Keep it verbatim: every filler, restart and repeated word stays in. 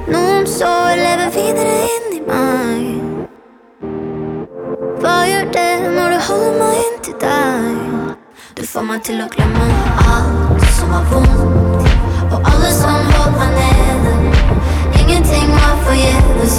Noen sår lever videre inni meg. Hva gjør det når du holder meg inntil deg? Du får meg til å glemme alt som var vondt, og alle som holdt meg nede. Ingenting var forgjeves,